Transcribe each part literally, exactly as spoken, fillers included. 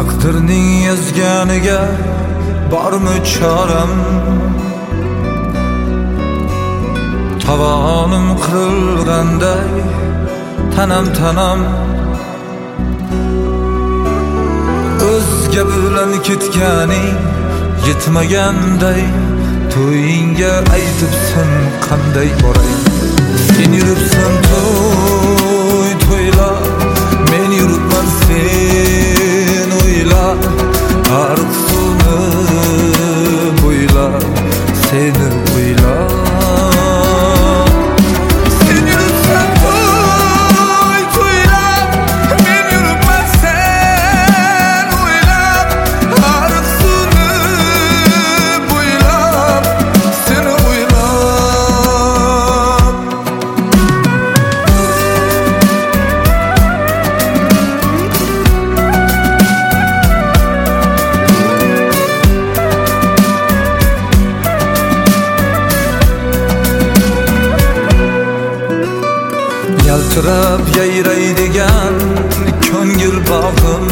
Taqdirning yozganiga bormi choram? Tavonim qirilganday tanam tanam o'zga bilan ketganing yetmaganday to'yingga aytibsan qanday boray? Sen yuribsan to'y to'ylab, men yuribman sen o'ylab, ariq suvni bo'ylab seni o'ylab. Yaltirab yayraydigan ko'ngil bog'im,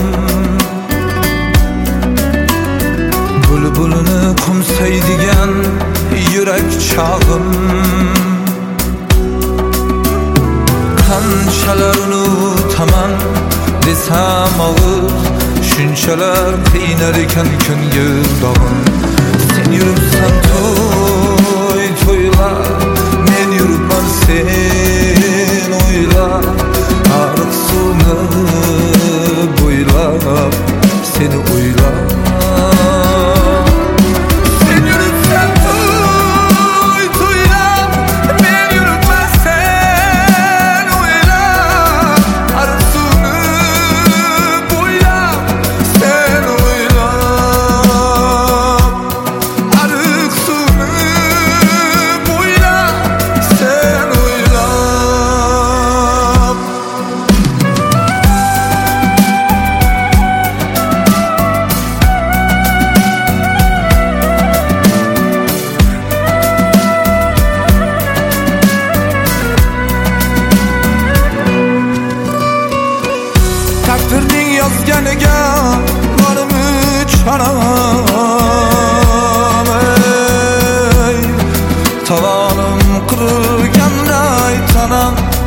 bulbulini qo'msaydigan yurak chog'im. Qanchalar unutaman desam og'ir, shunchalar qiynar ekan ko'ngil dog'im. Sen yuribsan to'y to'ylab, men yuribman sen o'ylab, ariq suvni bo'ylab seni o'ylab. Taqdirning yozganiga bormi choram? Ey, tavonim qirilganday tanam